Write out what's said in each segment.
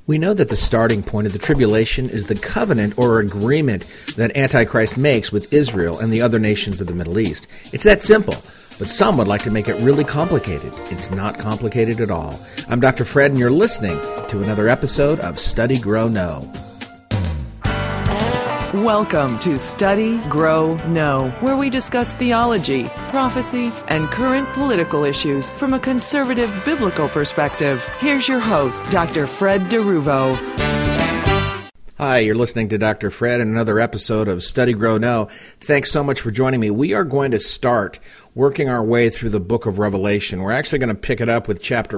We know that the starting point of the tribulation is the covenant or agreement that Antichrist makes with Israel and the other nations of the Middle East. It's that simple, but some would like to make it really complicated. It's not complicated at all. I'm Dr. Fred, and you're listening to another episode of Study, Grow, Know. Welcome to Study, Grow, Know, where we discuss theology, prophecy, and current political issues from a conservative biblical perspective. Here's your host, Dr. Fred DeRuvo. Hi, you're listening to Dr. Fred and another episode of Study, Grow, Know. Thanks so much for joining me. We are going to start working our way through the book of Revelation. We're actually going to pick it up with chapter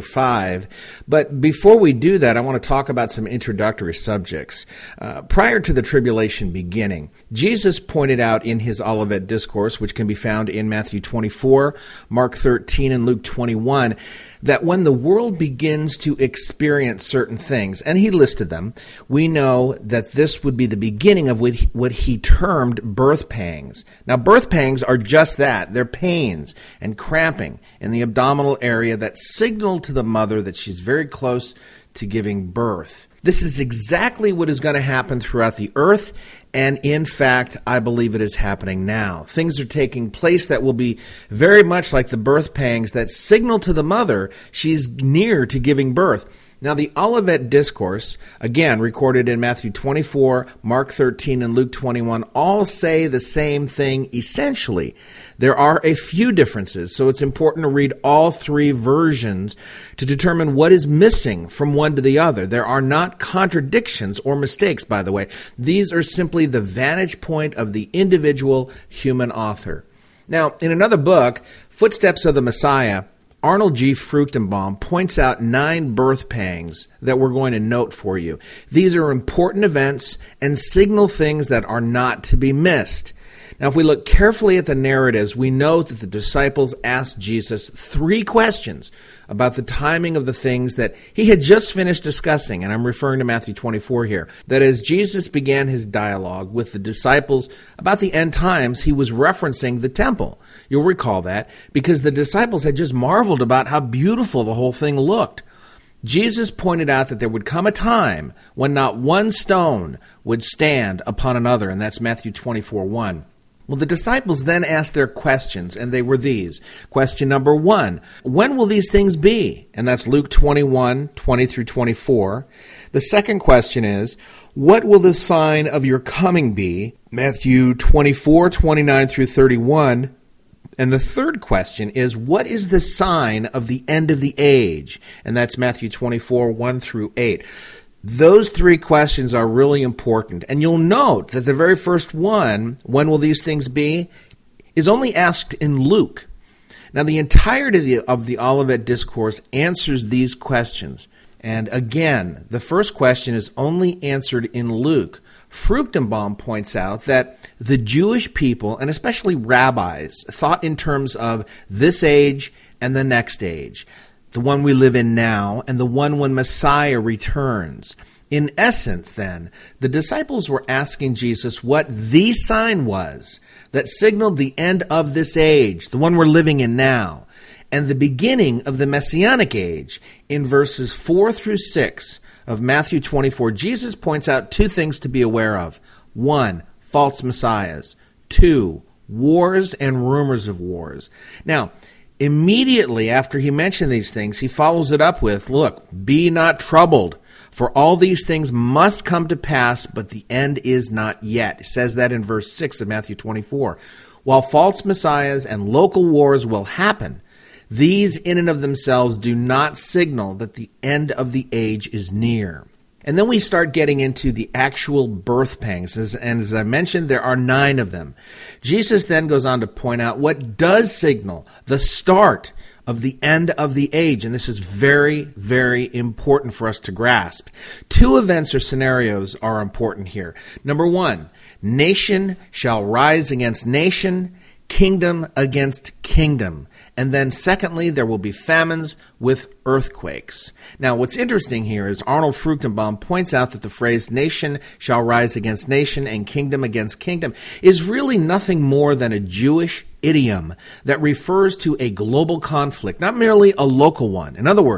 5. But before we do that, I want to talk about some introductory subjects. Prior to the tribulation beginning, Jesus pointed out in his Olivet Discourse, which can be found in Matthew 24, Mark 13, and Luke 21, that when the world begins to experience certain things, and he listed them, we know that this would be the beginning of what he termed birth pangs. Now, birth pangs are just that. They're pains and cramping in the abdominal area that signal to the mother that she's very close to giving birth. This is exactly what is going to happen throughout the earth, and in fact, I believe it is happening now. Things are taking place that will be very much like the birth pangs that signal to the mother she's near to giving birth. Now, the Olivet Discourse, again, recorded in Matthew 24, Mark 13, and Luke 21, all say the same thing essentially. There are a few differences, so it's important to read all three versions to determine what is missing from one to the other. There are not contradictions or mistakes, by the way. These are simply the vantage point of the individual human author. Now, in another book, Footsteps of the Messiah, Arnold G. Fruchtenbaum points out 9 birth pangs that we're going to note for you. These are important events and signal things that are not to be missed. Now, if we look carefully at the narratives, we know that the disciples asked Jesus 3 questions about the timing of the things that he had just finished discussing, and I'm referring to Matthew 24 here. That as Jesus began his dialogue with the disciples about the end times, he was referencing the temple. You'll recall that because the disciples had just marveled about how beautiful the whole thing looked. Jesus pointed out that there would come a time when not one stone would stand upon another, and that's Matthew 24:1. Well, the disciples then asked their questions, and they were these. Question number 1, when will these things be? And that's Luke 21, 20 through 24. The second question is, what will the sign of your coming be? Matthew 24, 29 through 31. And the third question is, what is the sign of the end of the age? And that's Matthew 24, 1 through 8. Those 3 questions are really important. And you'll note that the very first one, when will these things be, is only asked in Luke. Now, the entirety of the Olivet Discourse answers these questions. And again, the first question is only answered in Luke. Fruchtenbaum points out that the Jewish people, and especially rabbis, thought in terms of this age and the next age, the one we live in now and the one when Messiah returns. In essence, then, the disciples were asking Jesus what the sign was that signaled the end of this age, the one we're living in now, and the beginning of the Messianic age. In verses 4 through 6 of Matthew 24, Jesus points out 2 things to be aware of. 1, false messiahs. 2, wars and rumors of wars. Now, immediately after he mentioned these things, he follows it up with, look, be not troubled, for all these things must come to pass, but the end is not yet. He says that in verse 6 of Matthew 24. While false messiahs and local wars will happen, these in and of themselves do not signal that the end of the age is near. And then we start getting into the actual birth pangs. And as I mentioned, there are 9 of them. Jesus then goes on to point out what does signal the start of the end of the age. And this is very, very important for us to grasp. 2 events or scenarios are important here. Number 1, nation shall rise against nation, kingdom against kingdom. And then secondly, there will be famines with earthquakes. Now, what's interesting here is Arnold Fruchtenbaum points out that the phrase nation shall rise against nation and kingdom against kingdom is really nothing more than a Jewish idiom that refers to a global conflict, not merely a local one. In other words,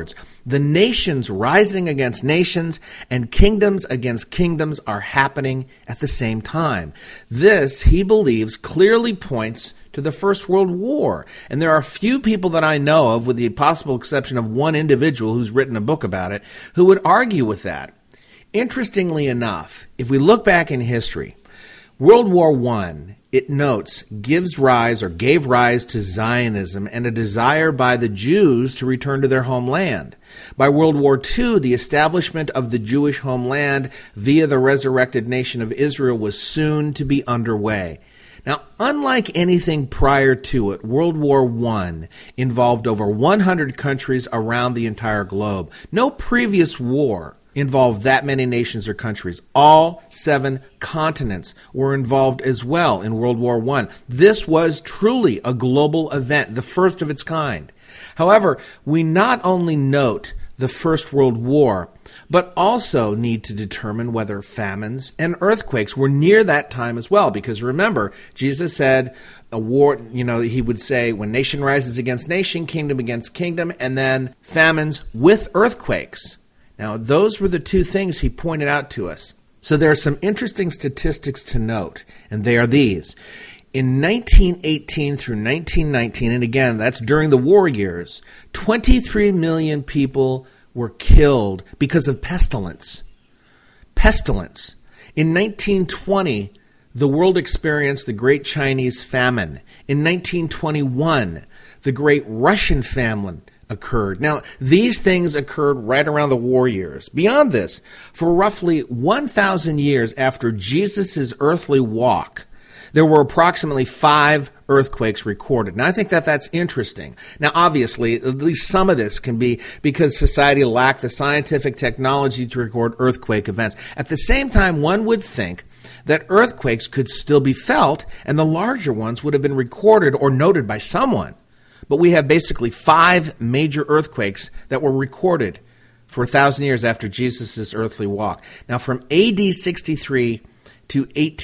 The nations rising against nations and kingdoms against kingdoms are happening at the same time. This, he believes, clearly points to the First World War. And there are few people that I know of, with the possible exception of one individual who's written a book about it, who would argue with that. Interestingly enough, if we look back in history, World War I, it notes, gave rise to Zionism and a desire by the Jews to return to their homeland. By World War II, the establishment of the Jewish homeland via the resurrected nation of Israel was soon to be underway. Now, unlike anything prior to it, World War I involved over 100 countries around the entire globe. No previous war involved that many nations or countries. All 7 continents were involved as well in World War I. This was truly a global event, the first of its kind. However, we not only note the First World War, but also need to determine whether famines and earthquakes were near that time as well. Because remember, Jesus said a war, he would say, when nation rises against nation, kingdom against kingdom, and then famines with earthquakes. Now, those were the 2 things he pointed out to us. So there are some interesting statistics to note, and they are these. In 1918 through 1919, and again, that's during the war years, 23 million people were killed because of pestilence. Pestilence. In 1920, the world experienced the Great Chinese Famine. In 1921, the Great Russian Famine occurred. Now, these things occurred right around the war years. Beyond this, for roughly 1,000 years after Jesus' earthly walk, there were approximately 5 earthquakes recorded. Now, I think that that's interesting. Now, obviously, at least some of this can be because society lacked the scientific technology to record earthquake events. At the same time, one would think that earthquakes could still be felt, and the larger ones would have been recorded or noted by someone. But we have basically 5 major earthquakes that were recorded for 1,000 years after Jesus' earthly walk. Now, from AD 63 to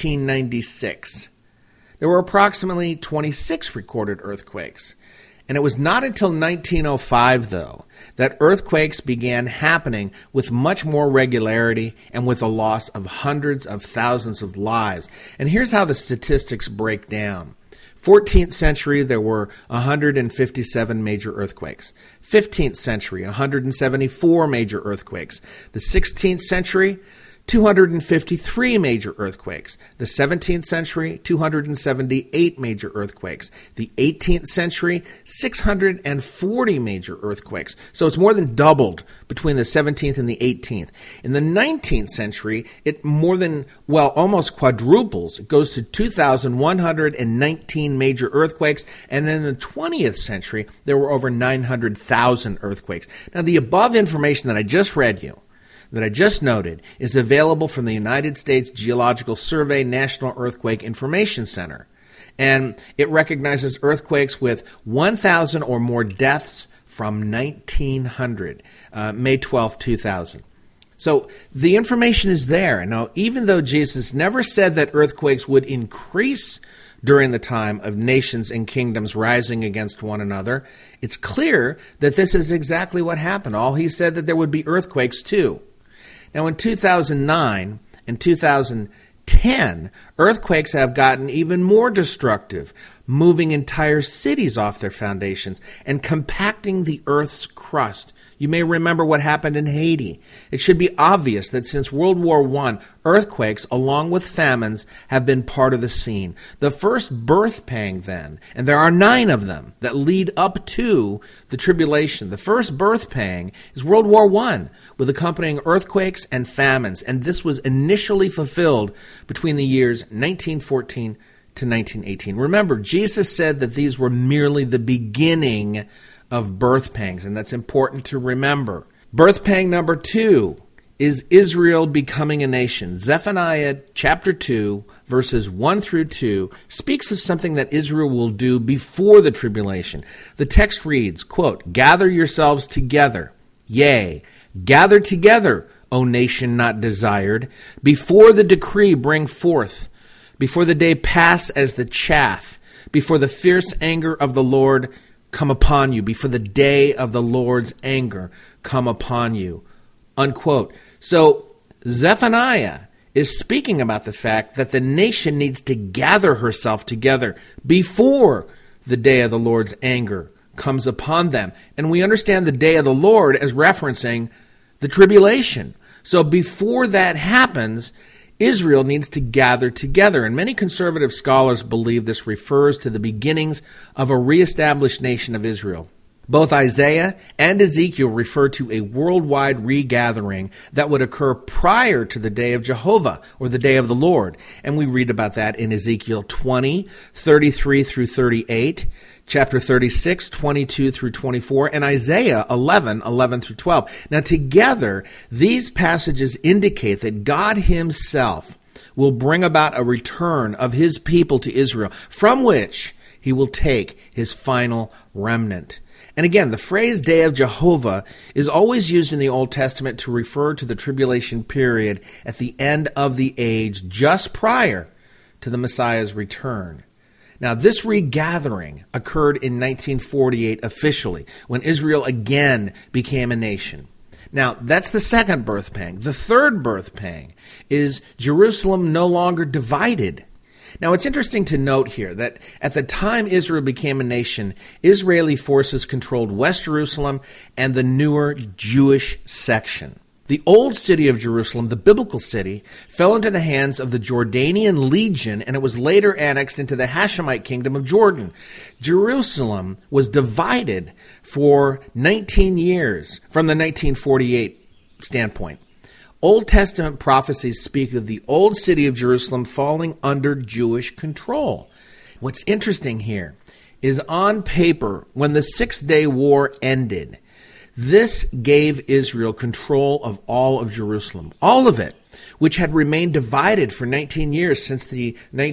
1896, there were approximately 26 recorded earthquakes. And it was not until 1905, though, that earthquakes began happening with much more regularity and with the loss of hundreds of thousands of lives. And here's how the statistics break down. 14th century, there were 157 major earthquakes. 15th century, 174 major earthquakes. The 16th century, 253 major earthquakes. The 17th century, 278 major earthquakes. The 18th century, 640 major earthquakes. So it's more than doubled between the 17th and the 18th. In the 19th century, it almost quadruples. It goes to 2,119 major earthquakes. And then in the 20th century, there were over 900,000 earthquakes. Now, the above information that I just read you, that I just noted, is available from the United States Geological Survey National Earthquake Information Center. And it recognizes earthquakes with 1,000 or more deaths from 1900, May 12, 2000. So the information is there. Now, even though Jesus never said that earthquakes would increase during the time of nations and kingdoms rising against one another, it's clear that this is exactly what happened. All he said that there would be earthquakes too. Now, in 2009 and 2010, earthquakes have gotten even more destructive, moving entire cities off their foundations and compacting the Earth's crust. You may remember what happened in Haiti. It should be obvious that since World War I, earthquakes, along with famines, have been part of the scene. The first birth pang then, and there are 9 of them that lead up to the tribulation. The first birth pang is World War I, with accompanying earthquakes and famines, and this was initially fulfilled between the years 1914 to 1918. Remember, Jesus said that these were merely the beginning of birth pangs, and that's important to remember. Birth pang number 2 is Israel becoming a nation. Zephaniah chapter 2, verses 1 through 2, speaks of something that Israel will do before the tribulation. The text reads, quote, "Gather yourselves together, yea, gather together, O nation not desired, before the decree bring forth, before the day pass as the chaff, before the fierce anger of the Lord come upon you, before the day of the Lord's anger come upon you. Unquote. So Zephaniah is speaking about the fact that the nation needs to gather herself together before the day of the Lord's anger comes upon them. And we understand the day of the Lord as referencing the tribulation. So before that happens, Israel needs to gather together. And many conservative scholars believe this refers to the beginnings of a reestablished nation of Israel. Both Isaiah and Ezekiel refer to a worldwide regathering that would occur prior to the day of Jehovah, or the day of the Lord. And we read about that in Ezekiel 20, 33 through 38, chapter 36, 22 through 24, and Isaiah 11, 11 through 12. Now together, these passages indicate that God himself will bring about a return of his people to Israel, from which he will take his final remnant. And again, the phrase Day of Jehovah is always used in the Old Testament to refer to the tribulation period at the end of the age, just prior to the Messiah's return. Now, this regathering occurred in 1948 officially, when Israel again became a nation. Now, that's the second birth pang. The third birth pang is Jerusalem no longer divided. Now, it's interesting to note here that at the time Israel became a nation, Israeli forces controlled West Jerusalem and the newer Jewish section. The old city of Jerusalem, the biblical city, fell into the hands of the Jordanian legion, and it was later annexed into the Hashemite kingdom of Jordan. Jerusalem was divided for 19 years from the 1948 standpoint. Old Testament prophecies speak of the old city of Jerusalem falling under Jewish control. What's interesting here is on paper, when the 6-day war ended, this gave Israel control of all of Jerusalem, all of it, which had remained divided for 19 years since the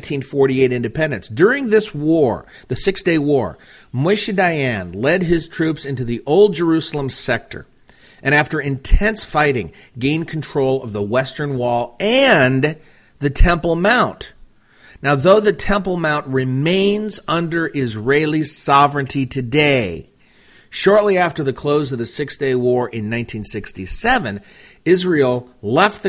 1948 independence. During this war, the 6-day war, Moshe Dayan led his troops into the old Jerusalem sector, and after intense fighting, gained control of the Western Wall and the Temple Mount. Now, though the Temple Mount remains under Israeli sovereignty today, shortly after the close of the 6-day war in 1967, Israel left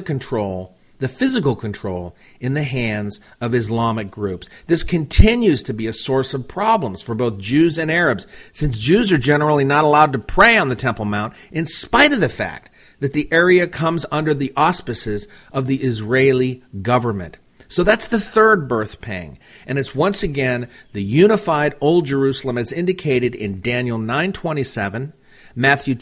the physical control, in the hands of Islamic groups. This continues to be a source of problems for both Jews and Arabs, since Jews are generally not allowed to pray on the Temple Mount, in spite of the fact that the area comes under the auspices of the Israeli government. So that's the third birth pang, and it's once again the unified Old Jerusalem as indicated in Daniel 9:27, Matthew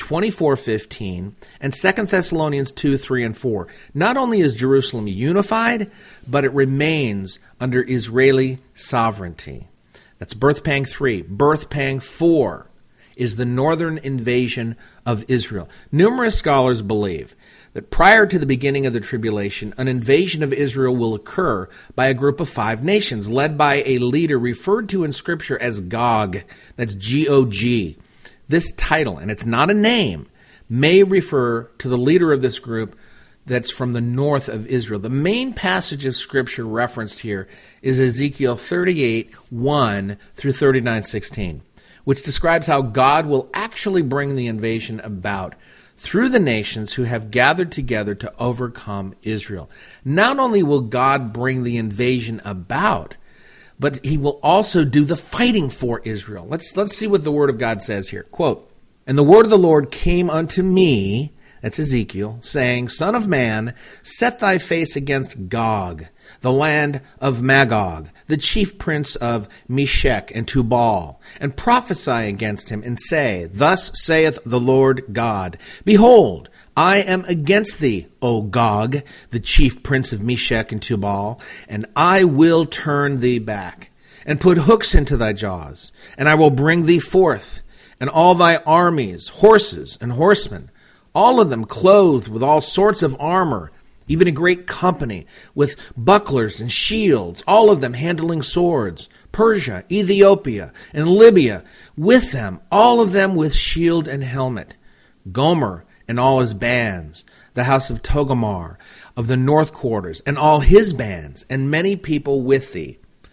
24:15, and 2 Thessalonians 2, 3, and 4. Not only is Jerusalem unified, but it remains under Israeli sovereignty. That's birth pang 3. Birth pang 4 is the northern invasion of Israel. Numerous scholars believe that prior to the beginning of the tribulation, an invasion of Israel will occur by a group of 5 nations, led by a leader referred to in Scripture as Gog. That's G-O-G. This title, and it's not a name, may refer to the leader of this group that's from the north of Israel. The main passage of Scripture referenced here is Ezekiel 38, 1 through 39:16, which describes how God will actually bring the invasion about through the nations who have gathered together to overcome Israel. Not only will God bring the invasion about, but he will also do the fighting for Israel. Let's see what the Word of God says here. Quote, "And the word of the Lord came unto me," that's Ezekiel, "saying, Son of man, set thy face against Gog, the land of Magog, the chief prince of Meshech and Tubal, and prophesy against him, and say, Thus saith the Lord God, Behold, I am against thee, O Gog, the chief prince of Meshech and Tubal, and I will turn thee back, and put hooks into thy jaws, and I will bring thee forth, and all thy armies, horses and horsemen, all of them clothed with all sorts of armor, even a great company with bucklers and shields, all of them handling swords, Persia, Ethiopia, and Libya, with them, all of them with shield and helmet, Gomer and all his bands, the house of Togarmah of the north quarters, and all his bands, and many people with thee.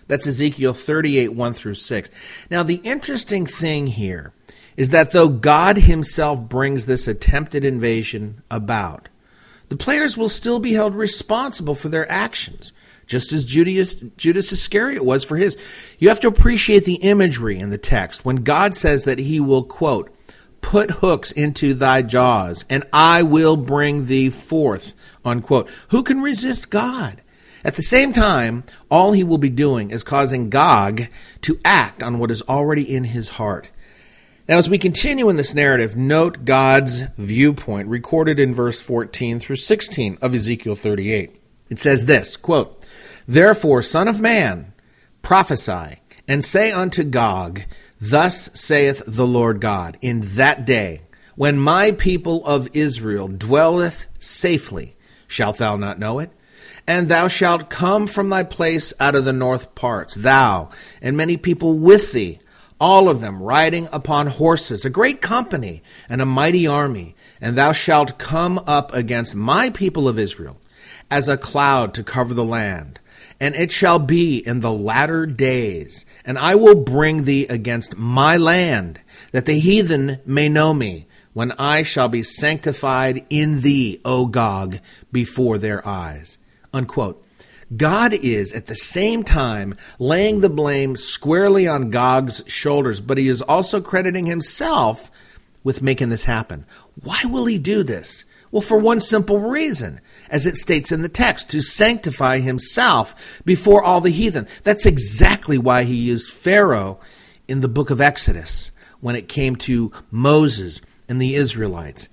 That's Ezekiel 38, 1 through 6. Now, the interesting thing here is that though God himself brings this attempted invasion about, the players will still be held responsible for their actions, just as Judas Iscariot was for his. You have to appreciate the imagery in the text when God says that he will, quote, put hooks into thy jaws, and I will bring thee forth, unquote. Who can resist God? At the same time, all he will be doing is causing Gog to act on what is already in his heart. Now, as we continue in this narrative, note God's viewpoint recorded in verse 14 through 16 of Ezekiel 38. It says this, quote, Therefore, son of man, prophesy, and say unto Gog, Thus saith the Lord God, in that day, when my people of Israel dwelleth safely, shalt thou not know it? And thou shalt come from thy place out of the north parts, thou and many people with thee, all of them riding upon horses, a great company and a mighty army. And thou shalt come up against my people of Israel as a cloud to cover the land. And it shall be in the latter days, and I will bring thee against my land, that the heathen may know me, when I shall be sanctified in thee, O Gog, before their eyes. Unquote. God is at the same time laying the blame squarely on Gog's shoulders, but he is also crediting himself with making this happen. Why will he do this? Well, for one simple reason, as it states in the text, to sanctify himself before all the heathen. That's exactly why he used Pharaoh in the book of Exodus when it came to Moses and the Israelites.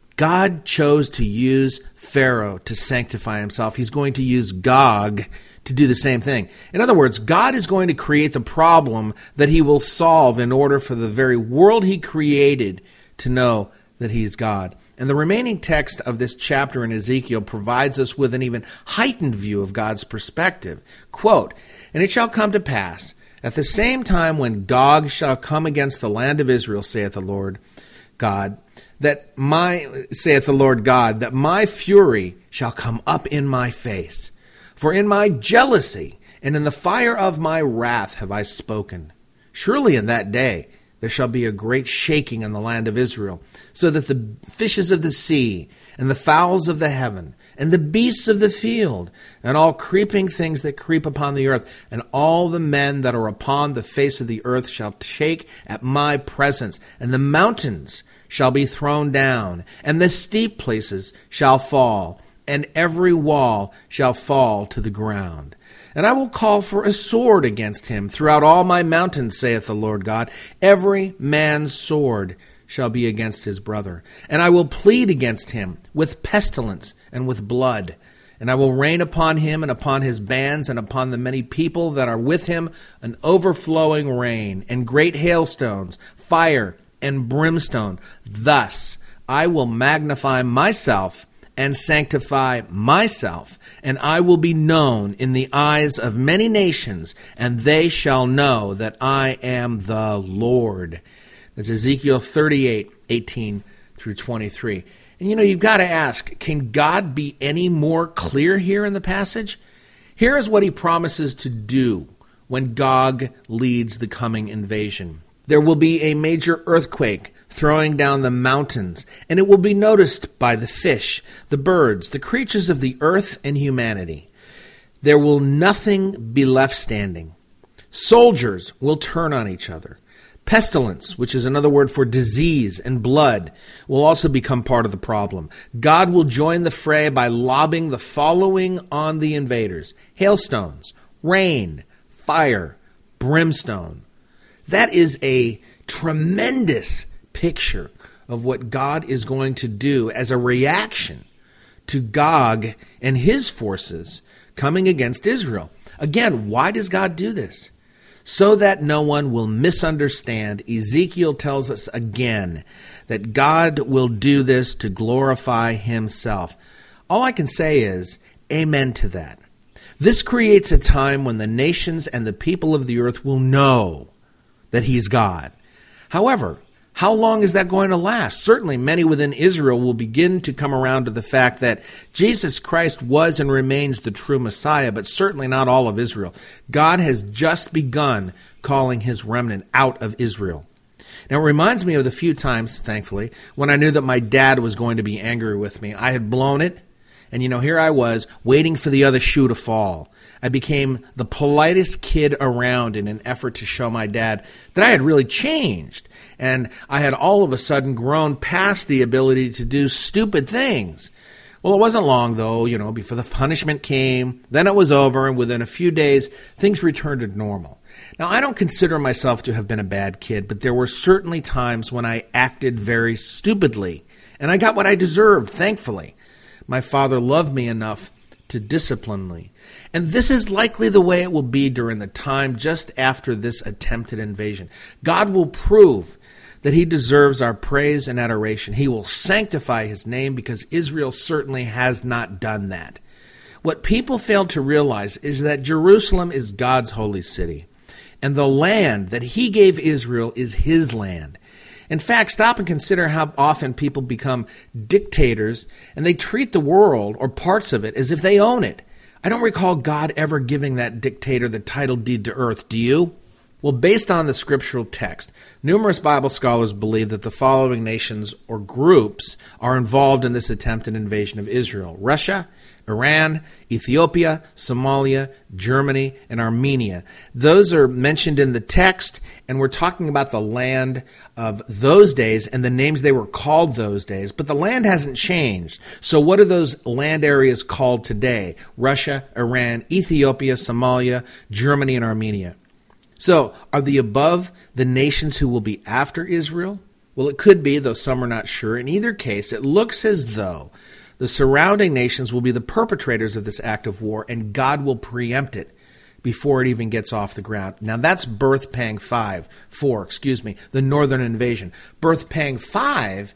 God chose to use Pharaoh to sanctify himself. He's going to use Gog to do the same thing. In other words, God is going to create the problem that he will solve in order for the very world he created to know that he's God. And the remaining text of this chapter in Ezekiel provides us with an even heightened view of God's perspective. Quote, And it shall come to pass, at the same time when Gog shall come against the land of Israel, saith the Lord God, that my fury shall come up in my face. For in my jealousy and in the fire of my wrath have I spoken. Surely in that day there shall be a great shaking in the land of Israel, so that the fishes of the sea and the fowls of the heaven and the beasts of the field and all creeping things that creep upon the earth and all the men that are upon the face of the earth shall shake at my presence, and the mountains shall be thrown down, and the steep places shall fall, and every wall shall fall to the ground. And I will call for a sword against him throughout all my mountains, saith the Lord God. Every man's sword shall be against his brother. And I will plead against him with pestilence and with blood. And I will rain upon him and upon his bands and upon the many people that are with him an overflowing rain and great hailstones, fire and brimstone. Thus I will magnify myself and sanctify myself, and I will be known in the eyes of many nations, and they shall know that I am the Lord. That's Ezekiel 38, 18 through 23. And you've got to ask, can God be any more clear here in the passage? Here is what he promises to do when Gog leads the coming invasion. There will be a major earthquake throwing down the mountains, and it will be noticed by the fish, the birds, the creatures of the earth, and humanity. There will nothing be left standing. Soldiers will turn on each other. Pestilence, which is another word for disease, and blood will also become part of the problem. God will join the fray by lobbing the following on the invaders: hailstones, rain, fire, brimstone. That is a tremendous picture of what God is going to do as a reaction to Gog and his forces coming against Israel. Again, why does God do this? So that no one will misunderstand. Ezekiel tells us again that God will do this to glorify himself. All I can say is, amen to that. This creates a time when the nations and the people of the earth will know that he's God. However, How long is that going to last? Certainly, many within Israel will begin to come around to the fact that Jesus Christ was and remains the true Messiah, but certainly not all of Israel. God has just begun calling his remnant out of Israel. Now, it reminds me of the few times, thankfully, when I knew that my dad was going to be angry with me. I had blown it, and here I was, waiting for the other shoe to fall. I became the politest kid around in an effort to show my dad that I had really changed. And I had all of a sudden grown past the ability to do stupid things. Well, it wasn't long, though, before the punishment came. Then it was over, and within a few days, things returned to normal. Now, I don't consider myself to have been a bad kid, but there were certainly times when I acted very stupidly. And I got what I deserved, thankfully. My father loved me enough to discipline me. And this is likely the way it will be during the time just after this attempted invasion. God will prove that he deserves our praise and adoration. He will sanctify his name because Israel certainly has not done that. What people fail to realize is that Jerusalem is God's holy city, and the land that he gave Israel is his land. In fact, stop and consider how often people become dictators and they treat the world or parts of it as if they own it. I don't recall God ever giving that dictator the title deed to earth, do you? Well, based on the scriptural text, numerous Bible scholars believe that the following nations or groups are involved in this attempted invasion of Israel: Russia, Iran, Ethiopia, Somalia, Germany, and Armenia. Those are mentioned in the text, and we're talking about the land of those days and the names they were called those days, but the land hasn't changed. So what are those land areas called today? Russia, Iran, Ethiopia, Somalia, Germany, and Armenia. So, are the above the nations who will be after Israel? Well, it could be, though some are not sure. In either case, it looks as though the surrounding nations will be the perpetrators of this act of war, and God will preempt it before it even gets off the ground. Now, that's Birth Pang 4, the northern invasion. Birth Pang 5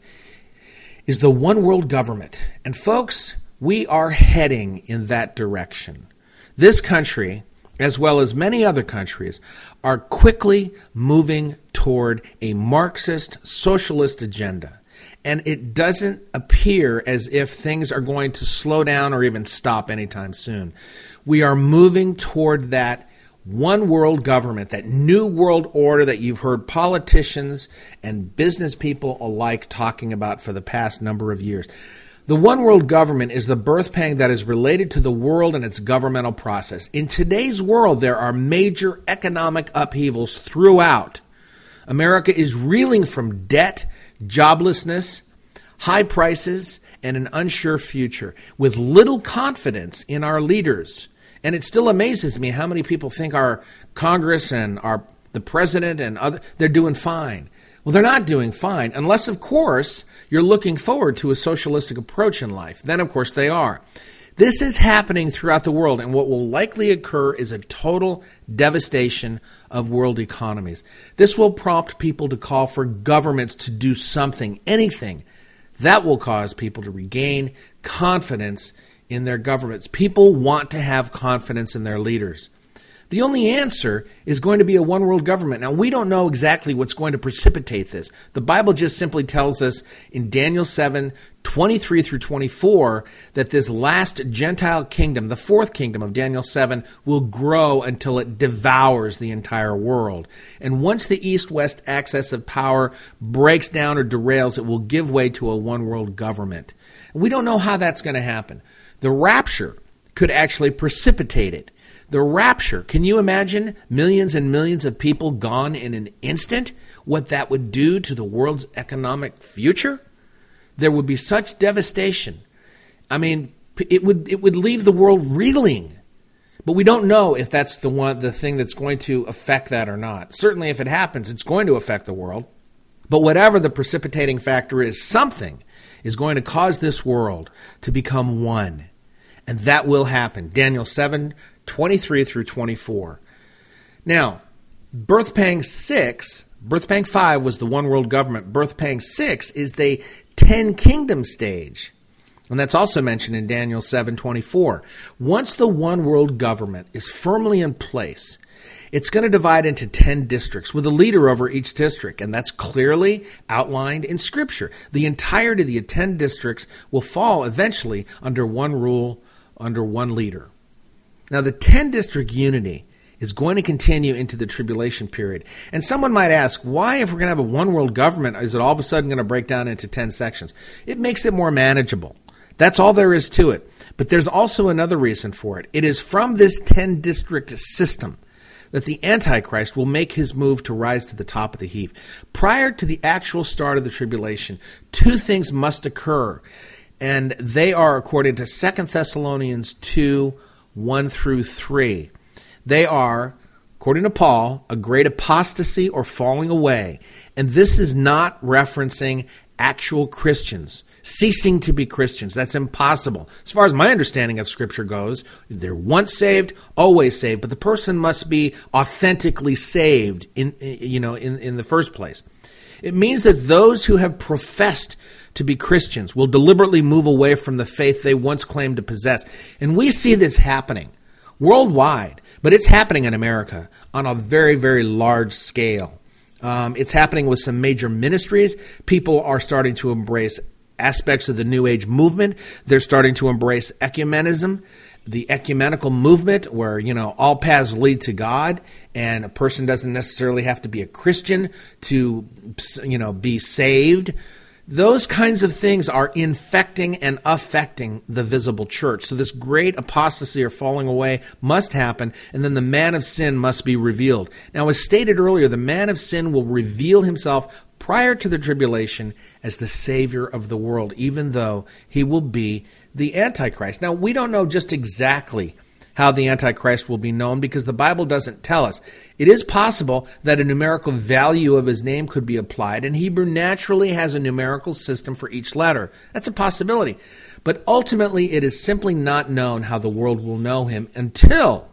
is the one world government. And folks, we are heading in that direction. This country, as well as many other countries, are quickly moving toward a Marxist socialist agenda. And it doesn't appear as if things are going to slow down or even stop anytime soon. We are moving toward that one world government, that new world order that you've heard politicians and business people alike talking about for the past number of years. The one world government is the birth pang that is related to the world and its governmental process. In today's world, there are major economic upheavals throughout. America is reeling from debt, joblessness, high prices, and an unsure future, with little confidence in our leaders. And it still amazes me how many people think our Congress and the president and they're doing fine. Well, they're not doing fine, unless, of course, you're looking forward to a socialistic approach in life. Then, of course, they are. This is happening throughout the world, and what will likely occur is a total devastation of world economies. This will prompt people to call for governments to do something, anything. That will cause people to regain confidence in their governments. People want to have confidence in their leaders. The only answer is going to be a one world government. Now, we don't know exactly what's going to precipitate this. The Bible just simply tells us in Daniel 7:23 through 24, that this last Gentile kingdom, the fourth kingdom of Daniel 7, will grow until it devours the entire world. And once the east-west axis of power breaks down or derails, it will give way to a one world government. We don't know how that's going to happen. The rapture could actually precipitate it. The rapture, can you imagine millions and millions of people gone in an instant? What that would do to the world's economic future? There would be such devastation. I mean, it would leave the world reeling. But we don't know if that's the thing that's going to affect that or not. Certainly if it happens, it's going to affect the world. But whatever the precipitating factor is, something is going to cause this world to become one. And that will happen. Daniel 7:23 through 24. Now, Birth Pang 5 was the one world government. Birth Pang 6 is the 10 kingdom stage. And that's also mentioned in Daniel 7:24. Once the one world government is firmly in place, It's going to divide into 10 districts with a leader over each district, and that's clearly outlined in Scripture. The entirety of the 10 districts will fall eventually under one rule, under one leader. Now, the 10-district unity is going to continue into the tribulation period. And someone might ask, why, if we're going to have a one-world government, is it all of a sudden going to break down into 10 sections? It makes it more manageable. That's all there is to it. But there's also another reason for it. It is from this 10-district system that the Antichrist will make his move to rise to the top of the heap. Prior to the actual start of the tribulation, two things must occur, and they are according to 2 Thessalonians 2, 1 through 3. They are, according to Paul, a great apostasy or falling away. And this is not referencing actual Christians ceasing to be Christians. That's impossible. As far as my understanding of Scripture goes, they're once saved, always saved, but the person must be authentically saved in the first place. It means that those who have professed to be Christians will deliberately move away from the faith they once claimed to possess. And we see this happening worldwide, but it's happening in America on a very, very large scale. It's happening with some major ministries. People are starting to embrace aspects of the New Age movement. They're starting to embrace ecumenism, the ecumenical movement where, all paths lead to God, and a person doesn't necessarily have to be a Christian to, be saved. Those kinds of things are infecting and affecting the visible church. So this great apostasy or falling away must happen, and then the man of sin must be revealed. Now, as stated earlier, the man of sin will reveal himself prior to the tribulation as the Savior of the world, even though he will be the Antichrist. Now, we don't know just exactly how the Antichrist will be known because the Bible doesn't tell us. It is possible that a numerical value of his name could be applied, and Hebrew naturally has a numerical system for each letter. That's a possibility. But ultimately, it is simply not known how the world will know him until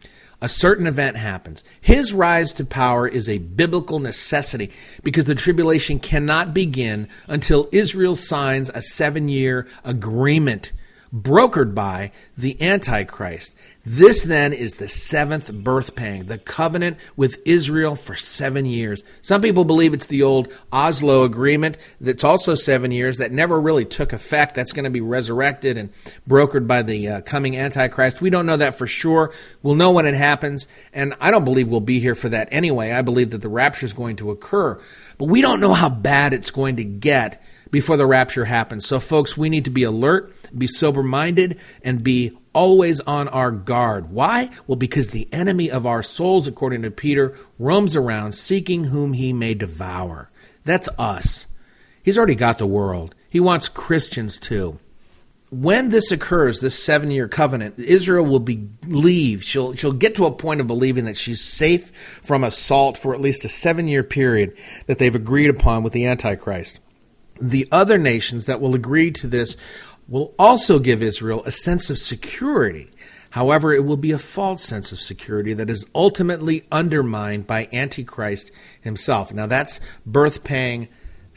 a certain event happens. His rise to power is a biblical necessity because the tribulation cannot begin until Israel signs a 7-year agreement brokered by the Antichrist. This then is the 7th birth pang, the covenant with Israel for 7 years. Some people believe it's the old Oslo agreement that's also 7 years that never really took effect. That's going to be resurrected and brokered by the coming Antichrist. We don't know that for sure. We'll know when it happens, and I don't believe we'll be here for that anyway. I believe that the rapture is going to occur, but we don't know how bad it's going to get before the rapture happens. So folks, we need to be alert, be sober-minded, and be always on our guard. Why? Well, because the enemy of our souls, according to Peter, roams around seeking whom he may devour. That's us. He's already got the world. He wants Christians too. When this occurs, this 7-year covenant, Israel will believe, she'll get to a point of believing that she's safe from assault for at least a 7-year period that they've agreed upon with the Antichrist. The other nations that will agree to this will also give Israel a sense of security. However, it will be a false sense of security that is ultimately undermined by Antichrist himself. Now that's birth pang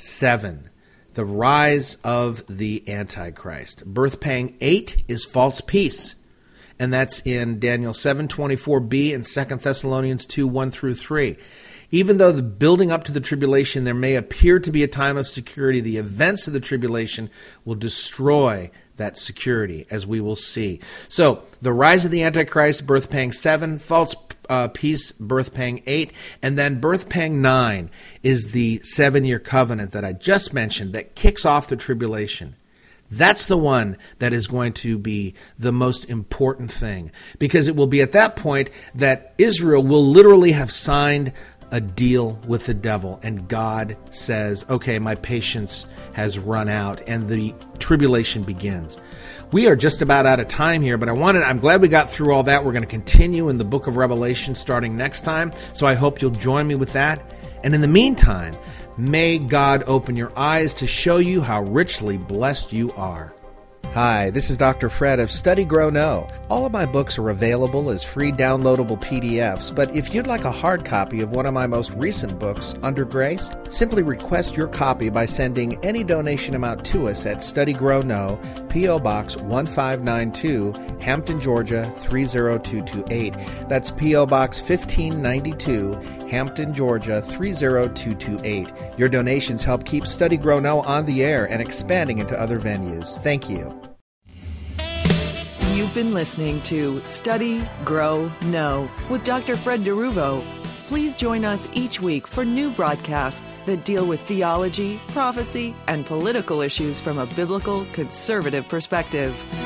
7, the rise of the Antichrist. Birth pang 8 is false peace, and that's in Daniel 7:24b and 2 Thessalonians 2, 1 through 3. Even though the building up to the tribulation, there may appear to be a time of security, the events of the tribulation will destroy that security, as we will see. So, the rise of the Antichrist, birth pang 7, false peace, birth pang 8, and then birth pang 9 is the 7-year covenant that I just mentioned that kicks off the tribulation. That's the one that is going to be the most important thing, because it will be at that point that Israel will literally have signed a deal with the devil, and God says, okay, my patience has run out, and the tribulation begins. We are just about out of time here, but I'm glad we got through all that. We're going to continue in the book of Revelation starting next time, so I hope you'll join me with that. And in the meantime, may God open your eyes to show you how richly blessed you are. Hi, this is Dr. Fred of Study, Grow, Know. All of my books are available as free downloadable PDFs, but if you'd like a hard copy of one of my most recent books, Under Grace, simply request your copy by sending any donation amount to us at Study, Grow, Know, P.O. Box 1592, Hampton, Georgia 30228. That's P.O. Box 1592, Hampton, Georgia 30228. Your donations help keep Study, Grow, Know on the air and expanding into other venues. Thank you. You've been listening to Study, Grow, Know with Dr. Fred DeRuvo. Please join us each week for new broadcasts that deal with theology, prophecy, and political issues from a biblical, conservative perspective.